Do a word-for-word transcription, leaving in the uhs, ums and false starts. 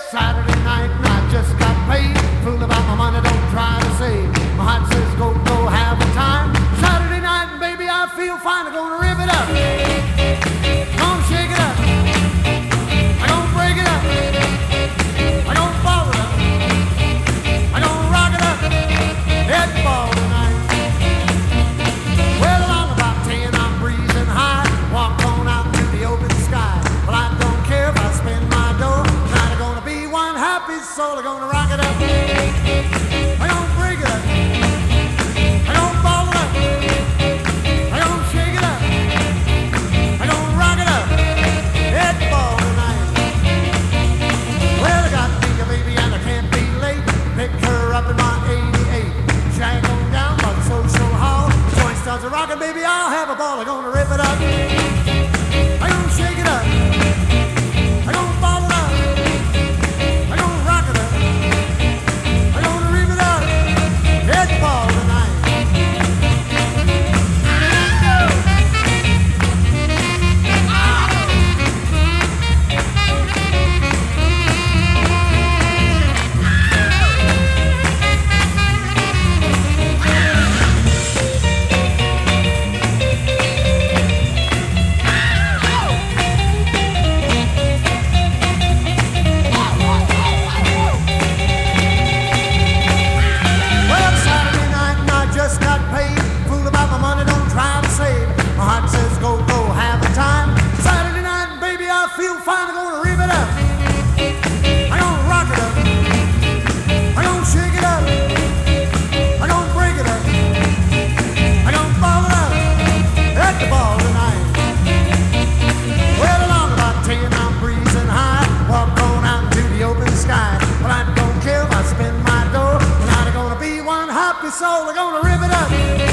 Saturday night and I just got paid. Fool about my money, don't try to save. My heart says go, go, have a time. Saturday night and baby I feel fine. I'm gonna rip it up. Gonna shake it up. I'm gonna break it up. I'm gonna ball it up. I'm gonna rock it up. Head ball tonight. Well, I'm about ten, I'm breezing high. Walk on out to the open sky. Well, I don't care if I spend my dough. Tonight I'm gonna be one happy soul. I'm gonna rock it up. I'm gonna break it up. I'm gonna ball it up. I'm gonna shake it up. I'm gonna rock it up. Head ball tonight. Well, I got me a baby and I can't be late. Pick her up in my eighty-eight. Shag on down by the social hall. Joint starts a rockin', baby, I'll have a ball. I'm gonna rip it up. I'm gonna shake it up. I'm gonna ball it up. I'm gonna rock it up. I'm gonna rip it up. Head ball tonight. Well, Saturday night and I just got paid. Fool about my money, don't try to save. My heart says go, go, have a time. Saturday night and baby I feel fine. I'm gonna rip it up. I'm gonna rock it up. I'm gonna shake it up. I'm gonna break it up. I'm gonna ball it up. At the ball tonight. Well, along about ten, I'm breezing high. Walk on out to the open sky. Well, I don't care if I spend my dough. Tonight I'm gonna be one happy soul. I'm gonna rip it up.